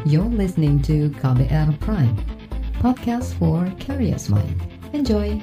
You're listening to KBR Prime, podcast for curious mind. Enjoy!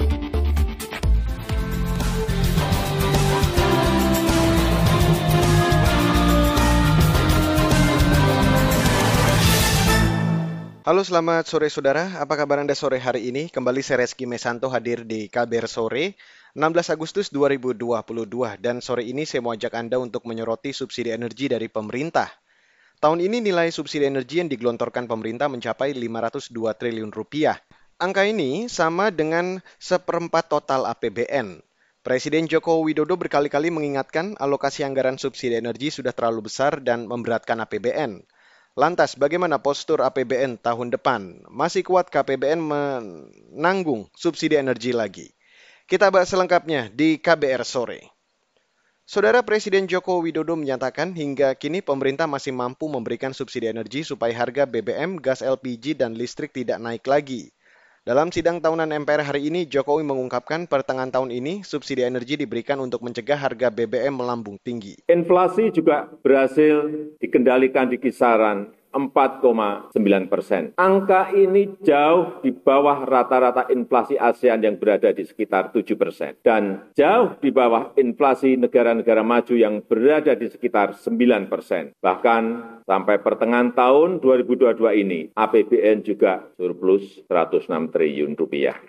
Halo, selamat sore saudara. Apa kabar Anda sore hari ini? Kembali saya Reski Mesanto hadir di KBR Sore, 16 Agustus 2022. Dan sore ini saya mau ajak Anda untuk menyoroti subsidi energi dari pemerintah. Tahun ini nilai subsidi energi yang digelontorkan pemerintah mencapai 502 triliun rupiah. Angka ini sama dengan 1/4 total APBN. Presiden Joko Widodo berkali-kali mengingatkan alokasi anggaran subsidi energi sudah terlalu besar dan memberatkan APBN. Lantas, bagaimana postur APBN tahun depan? Masih kuatkah APBN menanggung subsidi energi lagi? Kita bahas selengkapnya di KBR Sore. Saudara, Presiden Joko Widodo menyatakan hingga kini pemerintah masih mampu memberikan subsidi energi supaya harga BBM, gas LPG, dan listrik tidak naik lagi. Dalam sidang tahunan MPR hari ini, Jokowi mengungkapkan pertengahan tahun ini subsidi energi diberikan untuk mencegah harga BBM melambung tinggi. Inflasi juga berhasil dikendalikan di kisaran 4,9%. Angka ini jauh di bawah rata-rata inflasi ASEAN yang berada di sekitar 7%. Dan jauh di bawah inflasi negara-negara maju yang berada di sekitar 9%. Bahkan sampai pertengahan tahun 2022 ini, APBN juga surplus 106 triliun rupiah.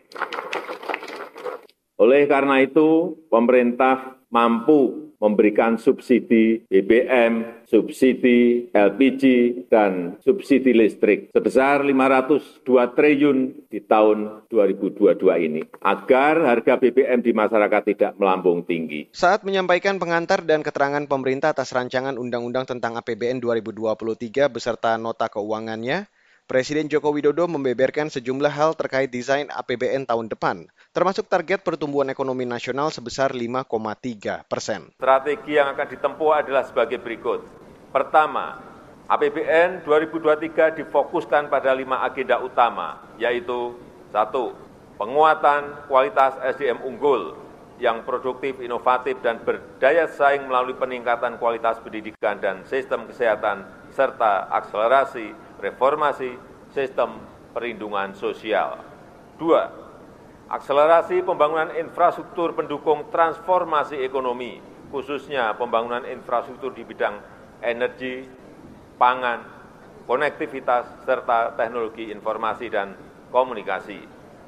Oleh karena itu, pemerintah mampu memberikan subsidi BBM, subsidi LPG, dan subsidi listrik sebesar 502 triliun di tahun 2022 ini, agar harga BBM di masyarakat tidak melambung tinggi. Saat menyampaikan pengantar dan keterangan pemerintah atas rancangan Undang-Undang tentang APBN 2023 beserta nota keuangannya, Presiden Joko Widodo membeberkan sejumlah hal terkait desain APBN tahun depan, termasuk target pertumbuhan ekonomi nasional sebesar 5,3%. Strategi yang akan ditempuh adalah sebagai berikut. Pertama, APBN 2023 difokuskan pada 5 agenda utama, yaitu 1. Penguatan kualitas SDM unggul yang produktif, inovatif, dan berdaya saing melalui peningkatan kualitas pendidikan dan sistem kesehatan, serta akselerasi reformasi sistem perlindungan sosial. 2. Akselerasi pembangunan infrastruktur pendukung transformasi ekonomi, khususnya pembangunan infrastruktur di bidang energi, pangan, konektivitas, serta teknologi informasi dan komunikasi.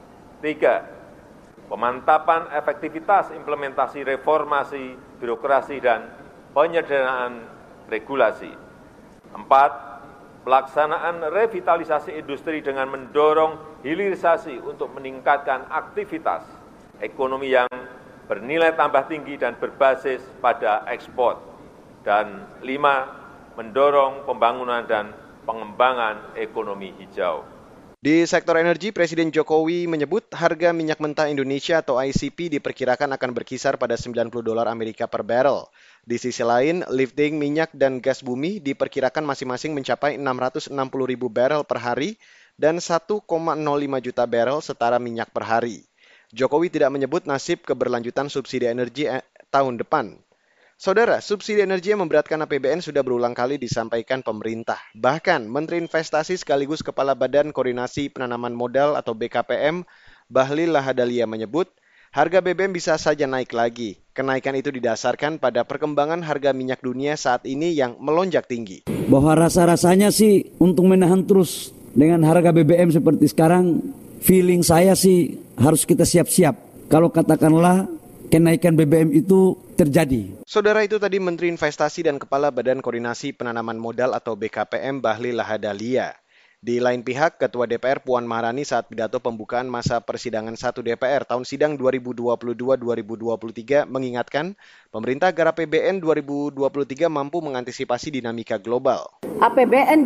3. Pemantapan efektivitas implementasi reformasi, birokrasi, dan penyederhanaan regulasi. 4. Pelaksanaan revitalisasi industri dengan mendorong hilirisasi untuk meningkatkan aktivitas ekonomi yang bernilai tambah tinggi dan berbasis pada ekspor. Dan 5. Mendorong pembangunan dan pengembangan ekonomi hijau. Di sektor energi, Presiden Jokowi menyebut harga minyak mentah Indonesia atau ICP diperkirakan akan berkisar pada $90 Amerika per barrel. Di sisi lain, lifting minyak dan gas bumi diperkirakan masing-masing mencapai 660 ribu barrel per hari dan 1,05 juta barrel setara minyak per hari. Jokowi tidak menyebut nasib keberlanjutan subsidi energi tahun depan. Saudara, subsidi energi yang memberatkan APBN sudah berulang kali disampaikan pemerintah. Bahkan, Menteri Investasi sekaligus Kepala Badan Koordinasi Penanaman Modal atau BKPM, Bahlil Lahadalia menyebut, harga BBM bisa saja naik lagi. Kenaikan itu didasarkan pada perkembangan harga minyak dunia saat ini yang melonjak tinggi. Bahwa rasa-rasanya sih untuk menahan terus dengan harga BBM seperti sekarang, feeling saya sih harus kita siap-siap. Kalau katakanlah kenaikan BBM itu terjadi. Saudara, itu tadi Menteri Investasi dan Kepala Badan Koordinasi Penanaman Modal atau BKPM Bahlil Lahadalia. Di lain pihak, Ketua DPR Puan Maharani saat pidato pembukaan masa persidangan 1 DPR tahun sidang 2022-2023 mengingatkan pemerintah agar APBN 2023 mampu mengantisipasi dinamika global. APBN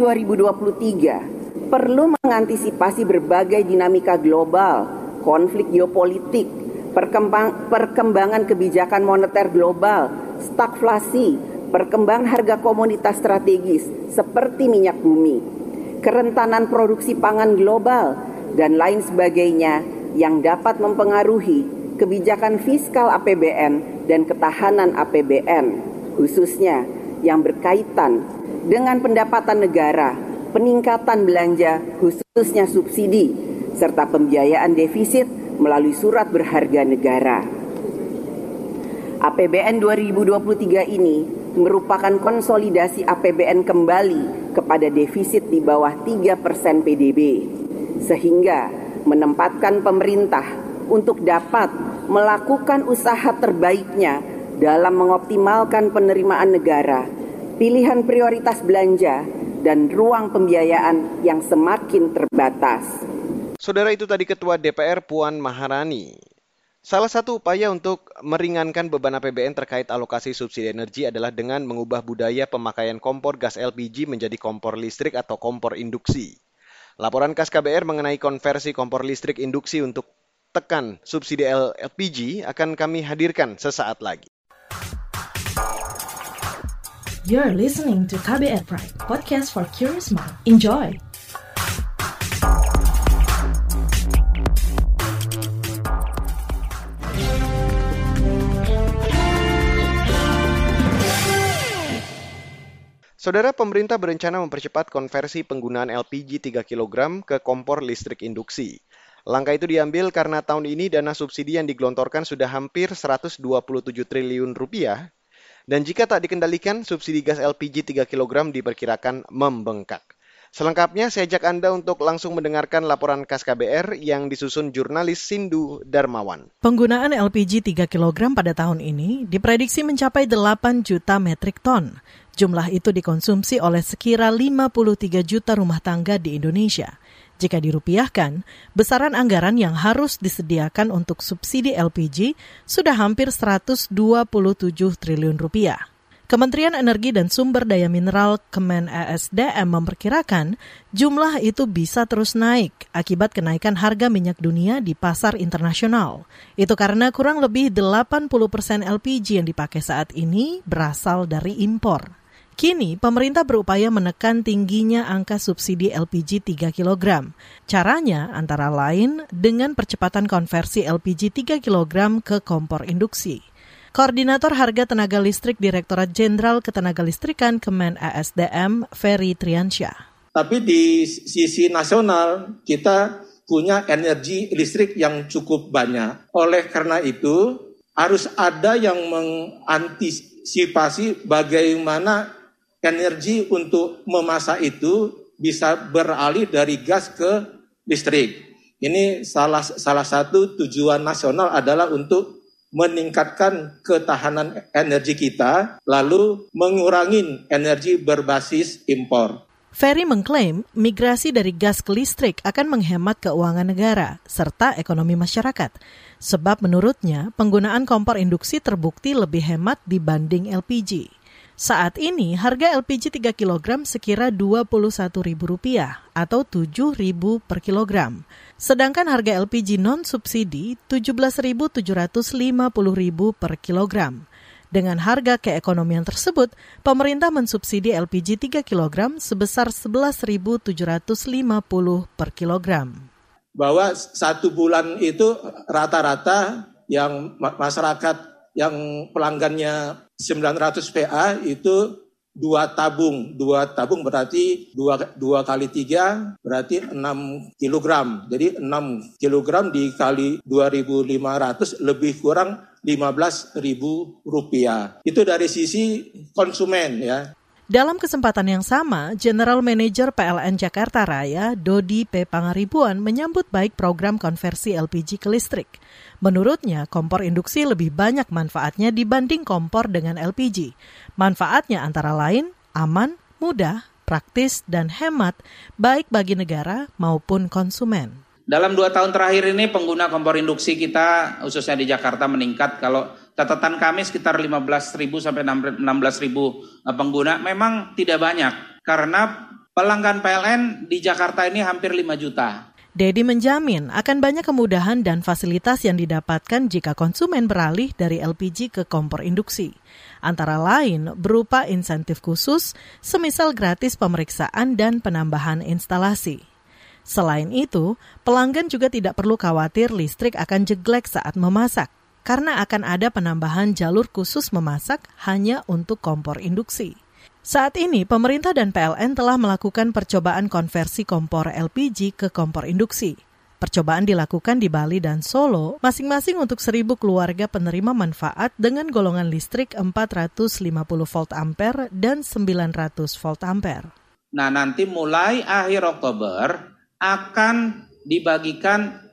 2023 perlu mengantisipasi berbagai dinamika global, konflik geopolitik, perkembangan kebijakan moneter global, stagflasi, perkembangan harga komoditas strategis seperti minyak bumi, kerentanan produksi pangan global, dan lain sebagainya yang dapat mempengaruhi kebijakan fiskal APBN dan ketahanan APBN, khususnya yang berkaitan dengan pendapatan negara, peningkatan belanja khususnya subsidi, serta pembiayaan defisit melalui surat berharga negara. APBN 2023 ini merupakan konsolidasi APBN kembali kepada defisit di bawah 3% PDB, sehingga menempatkan pemerintah untuk dapat melakukan usaha terbaiknya dalam mengoptimalkan penerimaan negara, pilihan prioritas belanja, dan ruang pembiayaan yang semakin terbatas. Saudara, itu tadi Ketua DPR Puan Maharani. Salah satu upaya untuk meringankan beban APBN terkait alokasi subsidi energi adalah dengan mengubah budaya pemakaian kompor gas LPG menjadi kompor listrik atau kompor induksi. Laporan KAS KBR mengenai konversi kompor listrik induksi untuk tekan subsidi LPG akan kami hadirkan sesaat lagi. You're listening to KBR Pride, podcast for curious mind. Enjoy! Saudara, pemerintah berencana mempercepat konversi penggunaan LPG 3 kg ke kompor listrik induksi. Langkah itu diambil karena tahun ini dana subsidi yang digelontorkan sudah hampir 127 triliun rupiah. Dan jika tak dikendalikan, subsidi gas LPG 3 kg diperkirakan membengkak. Selengkapnya, saya ajak Anda untuk langsung mendengarkan laporan KAS KBR yang disusun jurnalis Sindu Darmawan. Penggunaan LPG 3 kg pada tahun ini diprediksi mencapai 8 juta metrik ton. Jumlah itu dikonsumsi oleh sekira 53 juta rumah tangga di Indonesia. Jika dirupiahkan, besaran anggaran yang harus disediakan untuk subsidi LPG sudah hampir 127 triliun rupiah. Kementerian Energi dan Sumber Daya Mineral Kemen ESDM memperkirakan jumlah itu bisa terus naik akibat kenaikan harga minyak dunia di pasar internasional. Itu karena kurang lebih 80% LPG yang dipakai saat ini berasal dari impor. Kini, pemerintah berupaya menekan tingginya angka subsidi LPG 3 kg. Caranya antara lain dengan percepatan konversi LPG 3 kg ke kompor induksi. Koordinator Harga Tenaga Listrik Direktorat Jenderal Ketenagalistrikan Kemen ESDM, Ferry Triansyah. Tapi di sisi nasional, kita punya energi listrik yang cukup banyak. Oleh karena itu, harus ada yang mengantisipasi bagaimana energi untuk memasak itu bisa beralih dari gas ke listrik. Ini salah satu tujuan nasional adalah untuk meningkatkan ketahanan energi kita, lalu mengurangi energi berbasis impor. Ferry mengklaim migrasi dari gas ke listrik akan menghemat keuangan negara serta ekonomi masyarakat. Sebab menurutnya penggunaan kompor induksi terbukti lebih hemat dibanding LPG. Saat ini harga LPG 3 kg sekira Rp21.000 atau Rp7.000 per kilogram. Sedangkan harga LPG non-subsidi Rp17.750.000 per kilogram. Dengan harga keekonomian tersebut, pemerintah mensubsidi LPG 3 kg sebesar Rp11.750 per kilogram. Bahwa 1 bulan itu rata-rata yang masyarakat yang pelanggannya 900 PA itu 2 tabung. 2 tabung berarti 2 kali 3 berarti 6 kilogram. Jadi 6 kilogram dikali 2.500 lebih kurang Rp15.000. Itu dari sisi konsumen ya. Dalam kesempatan yang sama, General Manager PLN Jakarta Raya, Dodi P. Pangaribuan, menyambut baik program konversi LPG ke listrik. Menurutnya, kompor induksi lebih banyak manfaatnya dibanding kompor dengan LPG. Manfaatnya antara lain aman, mudah, praktis, dan hemat, baik bagi negara maupun konsumen. Dalam 2 tahun terakhir ini pengguna kompor induksi kita, khususnya di Jakarta, meningkat. Kalau catatan kami sekitar 15.000 sampai 16.000 pengguna, memang tidak banyak. Karena pelanggan PLN di Jakarta ini hampir 5 juta. Dedi menjamin akan banyak kemudahan dan fasilitas yang didapatkan jika konsumen beralih dari LPG ke kompor induksi. Antara lain berupa insentif khusus, semisal gratis pemeriksaan dan penambahan instalasi. Selain itu, pelanggan juga tidak perlu khawatir listrik akan jeglek saat memasak, karena akan ada penambahan jalur khusus memasak hanya untuk kompor induksi. Saat ini, pemerintah dan PLN telah melakukan percobaan konversi kompor LPG ke kompor induksi. Percobaan dilakukan di Bali dan Solo, masing-masing untuk 1.000 keluarga penerima manfaat dengan golongan listrik 450 volt ampere dan 900 volt ampere. Nah, nanti mulai akhir Oktober akan dibagikan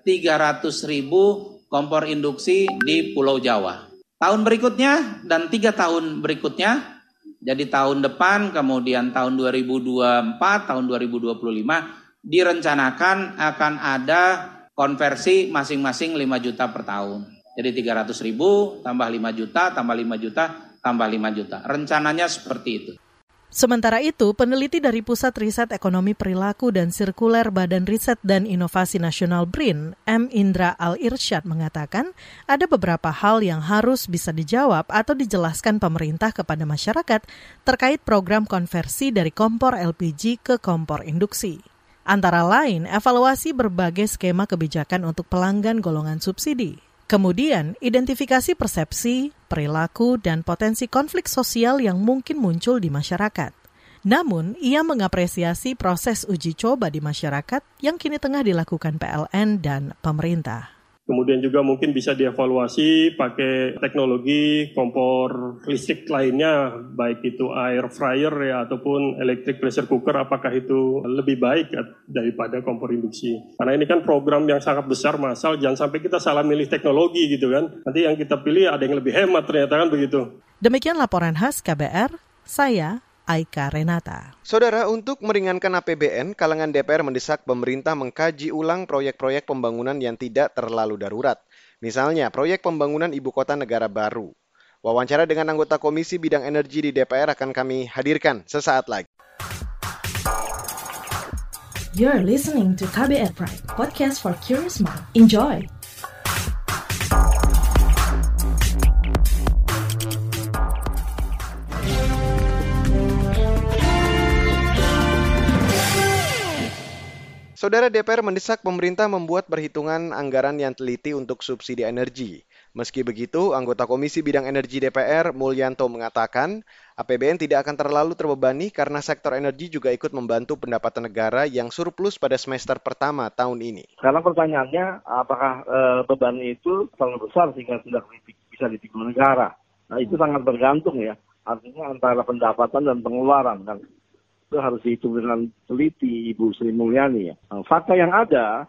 300.000 kompor induksi di Pulau Jawa. Tahun berikutnya dan 3 tahun berikutnya, jadi tahun depan, kemudian tahun 2024, tahun 2025, direncanakan akan ada konversi masing-masing 5 juta per tahun. Jadi 300.000 tambah 5 juta, tambah 5 juta, tambah 5 juta. Rencananya seperti itu. Sementara itu, peneliti dari Pusat Riset Ekonomi Perilaku dan Sirkuler Badan Riset dan Inovasi Nasional BRIN, M. Indra Al-Irsyad mengatakan ada beberapa hal yang harus bisa dijawab atau dijelaskan pemerintah kepada masyarakat terkait program konversi dari kompor LPG ke kompor induksi. Antara lain, evaluasi berbagai skema kebijakan untuk pelanggan golongan subsidi. Kemudian, identifikasi persepsi, perilaku, dan potensi konflik sosial yang mungkin muncul di masyarakat. Namun, ia mengapresiasi proses uji coba di masyarakat yang kini tengah dilakukan PLN dan pemerintah. Kemudian juga mungkin bisa dievaluasi pakai teknologi kompor listrik lainnya, baik itu air fryer ya ataupun electric pressure cooker, apakah itu lebih baik daripada kompor induksi. Karena ini kan program yang sangat besar massal, jangan sampai kita salah milih teknologi gitu kan. Nanti yang kita pilih ada yang lebih hemat ternyata kan begitu. Demikian laporan khas KBR, saya Aika Renata. Saudara, untuk meringankan APBN, kalangan DPR mendesak pemerintah mengkaji ulang proyek-proyek pembangunan yang tidak terlalu darurat. Misalnya, proyek pembangunan ibu kota negara baru. Wawancara dengan anggota Komisi Bidang Energi di DPR akan kami hadirkan sesaat lagi. You're listening to KBR Pride, podcast for curious mind. Enjoy! Saudara, DPR mendesak pemerintah membuat perhitungan anggaran yang teliti untuk subsidi energi. Meski begitu, anggota Komisi Bidang Energi DPR, Mulyanto, mengatakan APBN tidak akan terlalu terbebani karena sektor energi juga ikut membantu pendapatan negara yang surplus pada semester pertama tahun ini. Karena pertanyaannya, apakah beban itu terlalu besar sehingga tidak bisa ditanggung negara? Nah, itu sangat bergantung ya. Artinya antara pendapatan dan pengeluaran kan. Itu harus dihitung dengan teliti, Ibu Sri Mulyani ya. Fakta yang ada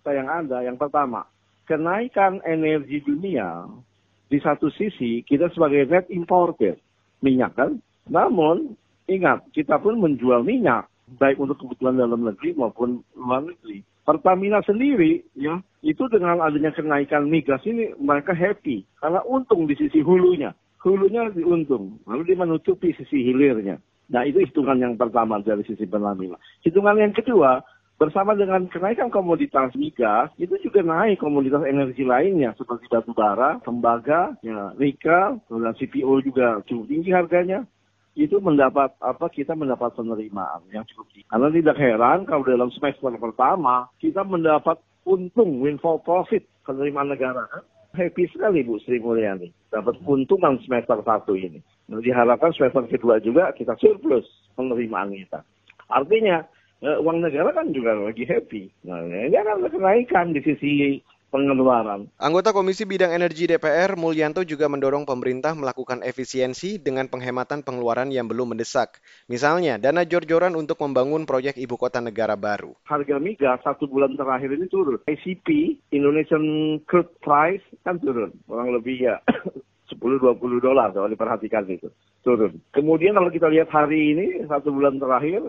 yang pertama, kenaikan energi dunia di satu sisi kita sebagai net importer minyak kan, namun ingat kita pun menjual minyak baik untuk kebutuhan dalam negeri maupun luar negeri. Pertamina sendiri ya itu dengan adanya kenaikan migas ini mereka happy karena untung di sisi hulunya diuntung, lalu dia menutupi sisi hilirnya. Nah, itu hitungan yang pertama dari sisi Pertamina. Hitungan yang kedua, bersama dengan kenaikan komoditas migas, itu juga naik komoditas energi lainnya seperti batu bara, tembaga, ya, nikel, dan CPO juga cukup tinggi harganya. Itu kita mendapat penerimaan yang cukup tinggi. Karena tidak heran kalau dalam semester pertama kita mendapat untung windfall profit penerimaan negara. Happy sekali Bu Sri Mulyani dapat keuntungan semester 1 ini. Nah, diharapkan semester kedua juga kita surplus penerimaan kita. Artinya uang negara kan juga lagi happy. Nah, ini akan kenaikan di sisi pengeluaran. Anggota Komisi Bidang Energi DPR, Mulyanto, juga mendorong pemerintah melakukan efisiensi dengan penghematan pengeluaran yang belum mendesak. Misalnya, dana jor-joran untuk membangun proyek ibu kota negara baru. Harga migas 1 bulan terakhir ini turun. ICP, Indonesian Crude Price, kan turun. Kurang lebih ya $10-20 kalau diperhatikan itu. Turun. Kemudian kalau kita lihat hari ini, 1 bulan terakhir,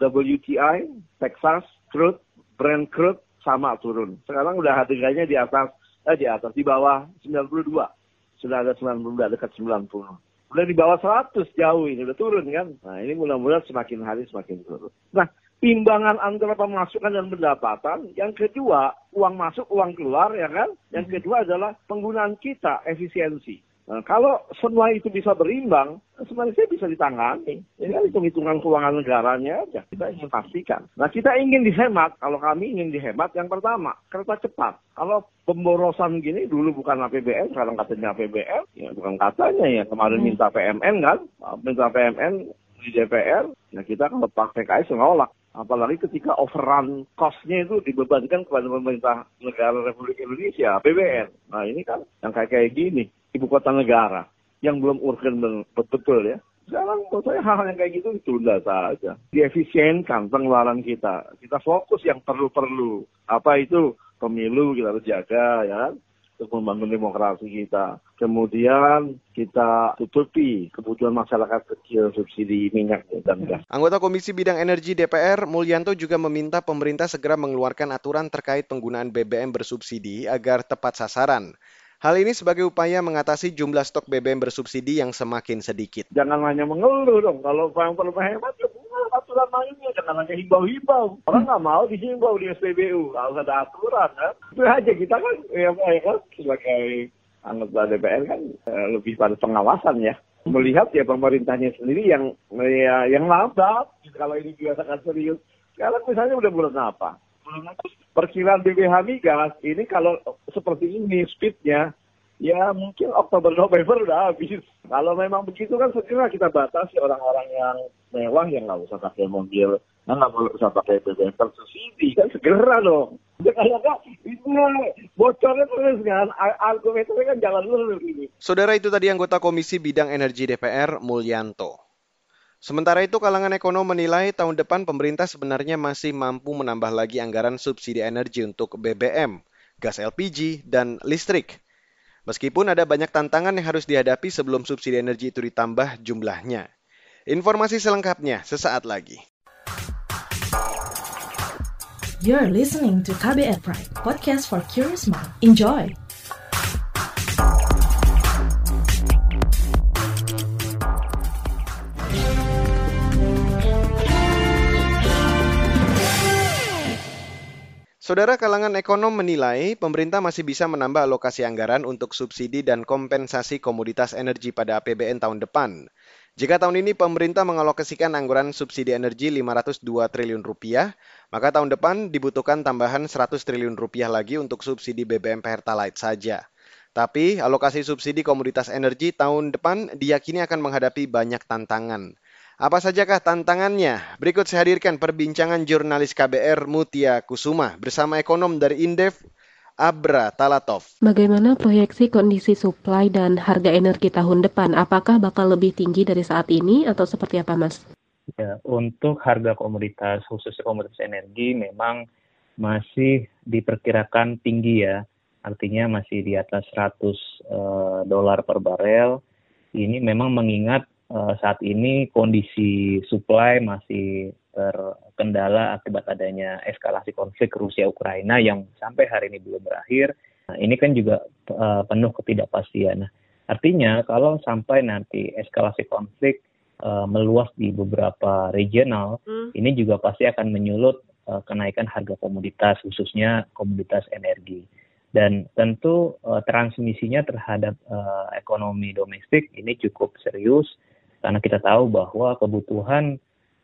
WTI, Texas, Crude, Brent Crude, sama turun. Sekarang udah harganya di bawah 92. Sudah ada 90, dekat 90. Udah di bawah 100 jauh ini, udah turun kan. Nah, ini mudah-mudahan semakin hari semakin turun. Nah, timbangan antara pemasukan dan pendapatan, yang kedua, uang masuk, uang keluar, ya kan? Yang kedua adalah penggunaan kita, efisiensi. Nah, kalau semua itu bisa berimbang, sebenarnya bisa ditangani. Ini kan hitung-hitungan keuangan negaranya aja. Kita ingin pastikan. Nah, kita ingin dihemat. Kalau kami ingin dihemat, yang pertama, kereta cepat. Kalau pemborosan gini, dulu bukan APBN, sekarang katanya APBN. Ya, bukan katanya ya. Kemarin minta PMN kan. Minta PMN di DPR, ya kita kalau praktek aja nolak. Apalagi ketika overrun cost-nya itu dibebankan kepada pemerintah negara Republik Indonesia, APBN. Nah ini kan yang kayak gini, ibu kota negara yang belum urgen betul ya. Sekarang menurut saya hal-hal yang kayak gitu ditunda saja. Diefisienkan pengeluaran kita. Kita fokus yang perlu-perlu. Apa itu pemilu kita harus jaga ya kan? Untuk membangun demokrasi kita. Kemudian kita tutupi kebutuhan masyarakat kecil subsidi minyak dan gas. Anggota Komisi Bidang Energi DPR, Mulyanto juga meminta pemerintah segera mengeluarkan aturan terkait penggunaan BBM bersubsidi agar tepat sasaran. Hal ini sebagai upaya mengatasi jumlah stok BBM bersubsidi yang semakin sedikit. Jangan hanya mengeluh dong, kalau yang perlu hemat ya aturan mainnya, jangan hanya himbau-himbau. Orang nggak mau dihimbau di SPBU, harus ada aturan kan. Itu aja kita kan, ya kan sebagai anggota DPR kan lebih pada pengawasan ya. Melihat ya pemerintahnya sendiri yang lambat, kalau ini juga sangat serius. Sekarang misalnya udah bulan apa? Perkiraan BPH migas ini kalau seperti ini speednya, ya mungkin Oktober-November udah habis. Kalau memang begitu kan segera kita batasi orang-orang yang mewah yang nggak usah pakai mobil, nggak usah pakai BBM bersubsidi, kan segera dong. Kalau nggak, ini bocornya terus kan, argumennya kan jalan lurus ini. Saudara, itu tadi anggota Komisi Bidang Energi DPR, Mulyanto. Sementara itu, kalangan ekonom menilai tahun depan pemerintah sebenarnya masih mampu menambah lagi anggaran subsidi energi untuk BBM, gas LPG, dan listrik. Meskipun ada banyak tantangan yang harus dihadapi sebelum subsidi energi itu ditambah jumlahnya. Informasi selengkapnya sesaat lagi. You're listening to KBR Pride, podcast for curious mind. Enjoy! Saudara, kalangan ekonom menilai pemerintah masih bisa menambah alokasi anggaran untuk subsidi dan kompensasi komoditas energi pada APBN tahun depan. Jika tahun ini pemerintah mengalokasikan anggaran subsidi energi 502 triliun rupiah, maka tahun depan dibutuhkan tambahan 100 triliun rupiah lagi untuk subsidi BBM Pertalite saja. Tapi alokasi subsidi komoditas energi tahun depan diyakini akan menghadapi banyak tantangan. Apa sajakah tantangannya? Berikut saya hadirkan perbincangan jurnalis KBR Mutia Kusuma bersama ekonom dari Indef, Abra Talatov. Bagaimana proyeksi kondisi supply dan harga energi tahun depan? Apakah bakal lebih tinggi dari saat ini atau seperti apa, Mas? Ya, untuk harga komoditas, khususnya komoditas energi, memang masih diperkirakan tinggi ya. Artinya masih di atas $100 per barel. Ini memang mengingat saat ini kondisi supply masih terkendala akibat adanya eskalasi konflik Rusia-Ukraina yang sampai hari ini belum berakhir. Nah, ini kan juga penuh ketidakpastian. Nah, artinya kalau sampai nanti eskalasi konflik meluas di beberapa regional, ini juga pasti akan menyulut kenaikan harga komoditas, khususnya komoditas energi. Dan tentu transmisinya terhadap ekonomi domestik ini cukup serius, karena kita tahu bahwa kebutuhan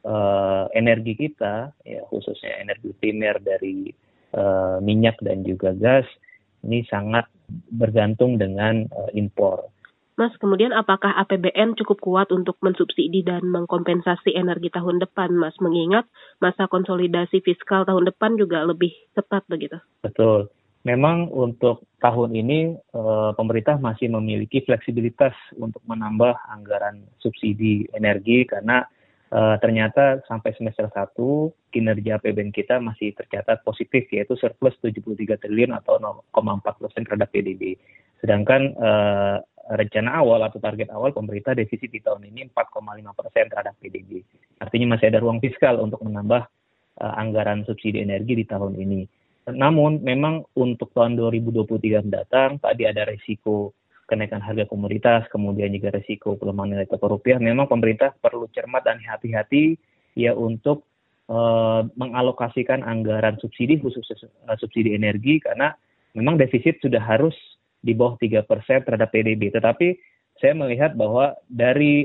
energi kita, ya khususnya energi primer dari minyak dan juga gas, ini sangat bergantung dengan impor. Mas, kemudian apakah APBN cukup kuat untuk mensubsidi dan mengkompensasi energi tahun depan, Mas? Mengingat masa konsolidasi fiskal tahun depan juga lebih cepat begitu. Betul. Memang untuk tahun ini pemerintah masih memiliki fleksibilitas untuk menambah anggaran subsidi energi karena ternyata sampai semester 1 kinerja APBN kita masih tercatat positif, yaitu surplus 73 triliun atau 0,4% terhadap PDB. Sedangkan rencana awal atau target awal pemerintah defisit di tahun ini 4,5% terhadap PDB. Artinya masih ada ruang fiskal untuk menambah anggaran subsidi energi di tahun ini. Namun memang untuk tahun 2023 mendatang, tadi ada risiko kenaikan harga komoditas, kemudian juga risiko pelemahan nilai tukar rupiah. Memang pemerintah perlu cermat dan hati-hati ya untuk mengalokasikan anggaran subsidi, khususnya subsidi energi, karena memang defisit sudah harus di bawah 3% terhadap PDB. Tetapi saya melihat bahwa dari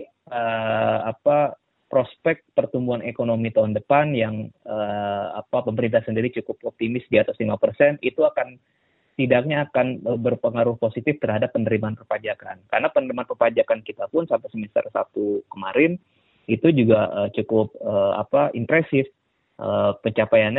prospek pertumbuhan ekonomi tahun depan yang pemerintah sendiri cukup optimis di atas 5%, itu tidaknya akan berpengaruh positif terhadap penerimaan perpajakan. Karena penerimaan perpajakan kita pun sampai semester 1 kemarin itu juga cukup impresif. Pencapaiannya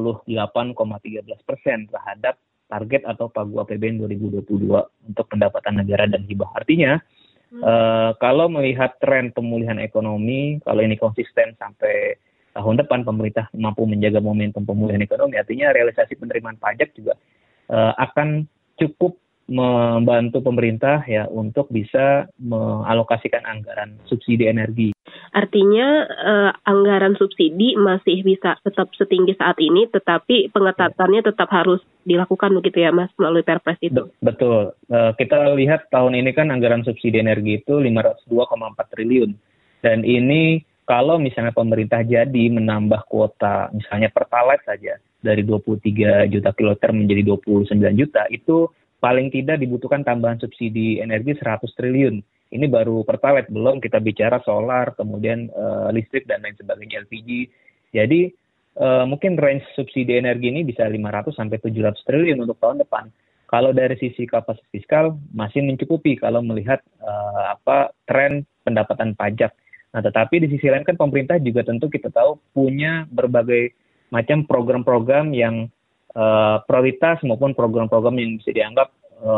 58,13% terhadap target atau pagu APBN 2022 untuk pendapatan negara dan hibah. Artinya, kalau melihat tren pemulihan ekonomi, kalau ini konsisten sampai tahun depan, pemerintah mampu menjaga momentum pemulihan ekonomi, artinya realisasi penerimaan pajak juga akan cukup membantu pemerintah ya untuk bisa mengalokasikan anggaran subsidi energi. Artinya anggaran subsidi masih bisa tetap setinggi saat ini, tetapi pengetatannya tetap harus dilakukan begitu ya Mas melalui Perpres itu. Betul. Kita lihat tahun ini kan anggaran subsidi energi itu 502,4 triliun. Dan ini kalau misalnya pemerintah jadi menambah kuota misalnya Pertalite saja dari 23 juta kiloliter menjadi 29 juta, itu paling tidak dibutuhkan tambahan subsidi energi 100 triliun. Ini baru Pertalite, belum kita bicara solar, kemudian listrik dan lain sebagainya, LPG. Jadi mungkin range subsidi energi ini bisa 500 sampai 700 triliun untuk tahun depan. Kalau dari sisi kapasitas fiskal masih mencukupi kalau melihat tren pendapatan pajak. Nah, tetapi di sisi lain kan pemerintah juga tentu kita tahu punya berbagai macam program-program yang prioritas maupun program-program yang bisa dianggap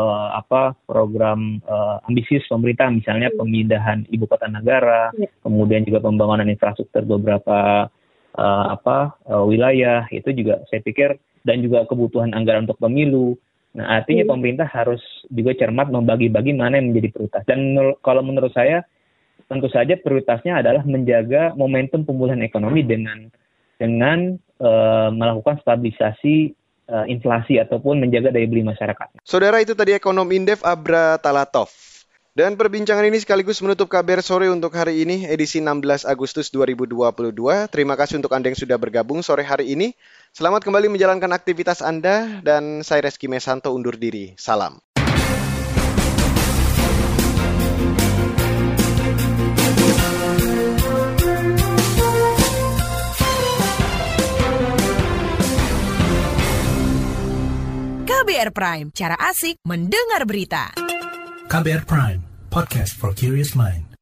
program ambisius pemerintah, misalnya pemindahan ibu kota negara, kemudian juga pembangunan infrastruktur beberapa wilayah, itu juga saya pikir, dan juga kebutuhan anggaran untuk pemilu. Nah, artinya pemerintah harus juga cermat membagi-bagi mana yang menjadi prioritas. Dan kalau menurut saya, tentu saja prioritasnya adalah menjaga momentum pemulihan ekonomi dengan melakukan stabilisasi inflasi ataupun menjaga daya beli masyarakat. Saudara, itu tadi ekonom Indef Abra Talatov. Dan perbincangan ini sekaligus menutup KBR Sore untuk hari ini, edisi 16 Agustus 2022. Terima kasih untuk Anda yang sudah bergabung sore hari ini. Selamat kembali menjalankan aktivitas Anda, dan saya Reski Mesanto undur diri. Salam. KBR Prime, cara asik mendengar berita. KBR Prime, podcast for curious mind.